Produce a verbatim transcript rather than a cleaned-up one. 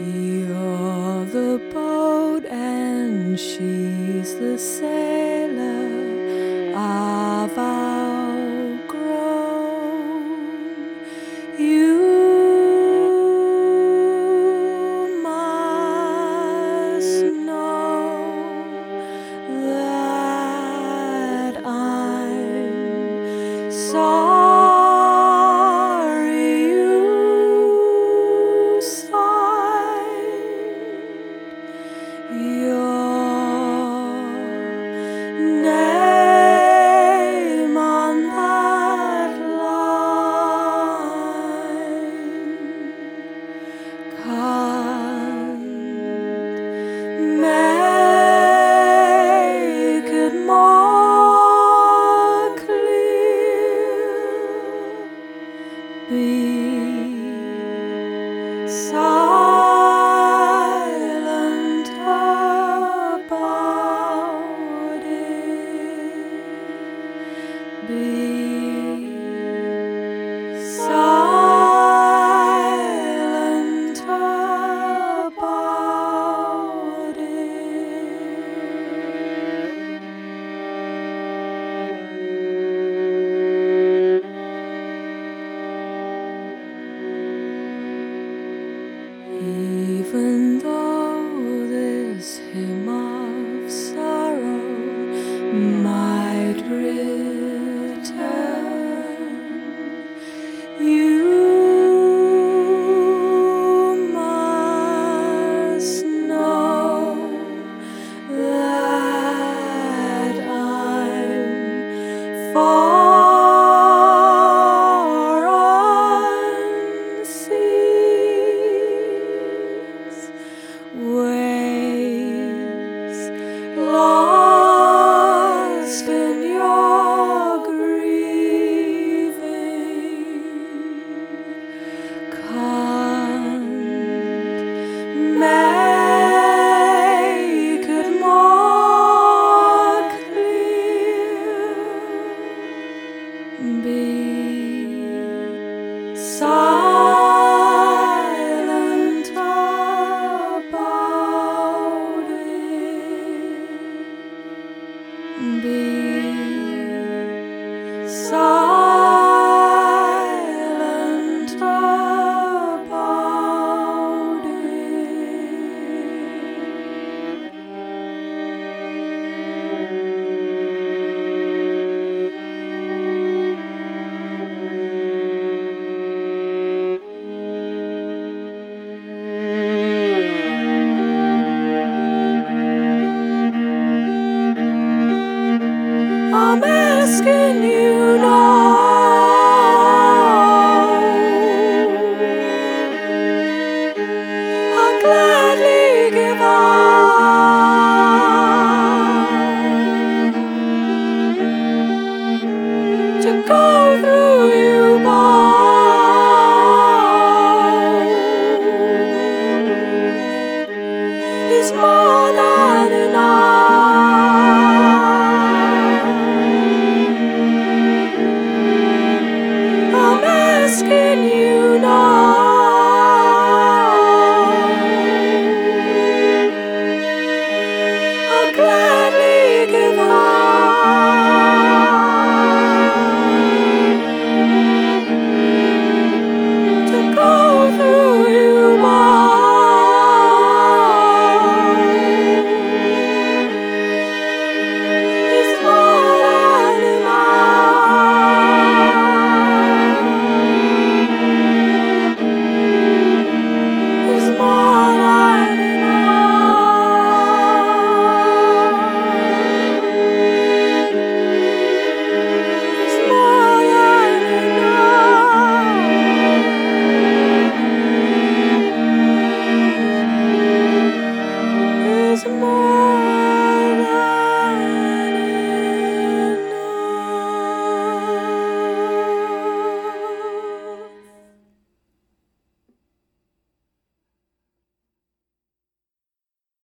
You're the boat and she's the sailor I've outgrown. You must know that I'm sorry you signed your name on that line. Can't make it more clear. Be silent about it. Be silent about it. Even though this hymn of sorrow might return, you must know that I'm far on seas, waves lost in your grieving. Can't make it more clear. Be silent about it. Be silent about it. I'm asking you now. I'll gladly give up to go through you both is more than enough. I'm asking you.